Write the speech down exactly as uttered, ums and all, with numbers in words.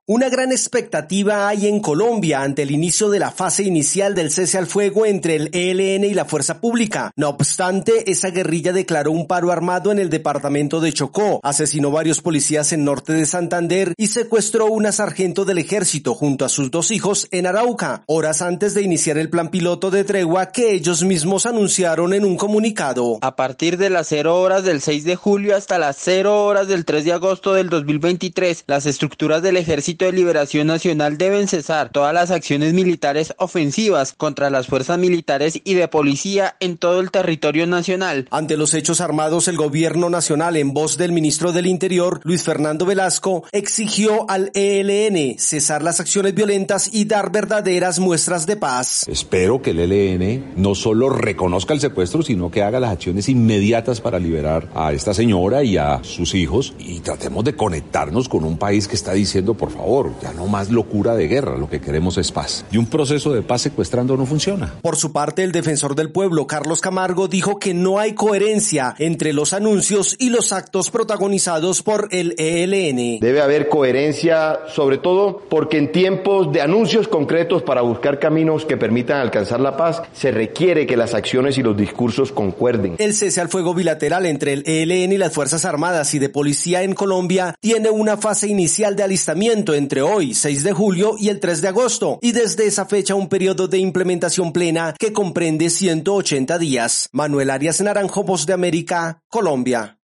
Una gran expectativa hay en Colombia ante el inicio de la fase inicial del cese al fuego entre el E L N y la fuerza pública. No obstante, esa guerrilla declaró un paro armado en el departamento de Chocó, asesinó varios policías en norte de Santander y secuestró una sargento del ejército junto a sus dos hijos en Arauca, horas antes de iniciar el plan piloto de tregua que ellos mismos anunciaron en un comunicado. A partir de las cero horas del seis de julio hasta las cero horas del tres de agosto del dos mil veintitrés, las estructuras del ejército de Liberación Nacional deben cesar todas las acciones militares ofensivas contra las fuerzas militares y de policía en todo el territorio nacional. Ante los hechos armados, el gobierno nacional, en voz del ministro del Interior, Luis Fernando Velasco, exigió al E L N cesar las acciones violentas y dar verdaderas muestras de paz. Espero que el E L N no solo reconozca el secuestro, sino que haga las acciones inmediatas para liberar a esta señora y a sus hijos y tratemos de conectarnos con un país que está diciendo, por favor, Por favor, ya no más locura de guerra, lo que queremos es paz. Y un proceso de paz secuestrando no funciona. Por su parte, el defensor del pueblo, Carlos Camargo, dijo que no hay coherencia entre los anuncios y los actos protagonizados por el E L N. Debe haber coherencia, sobre todo porque en tiempos de anuncios concretos para buscar caminos que permitan alcanzar la paz, se requiere que las acciones y los discursos concuerden. El cese al fuego bilateral entre el E L N y las Fuerzas Armadas y de Policía en Colombia tiene una fase inicial de alistamiento entre hoy, seis de julio, y el tres de agosto, y desde esa fecha un periodo de implementación plena que comprende ciento ochenta días. Manuel Arias Naranjo, Voz de América, Colombia.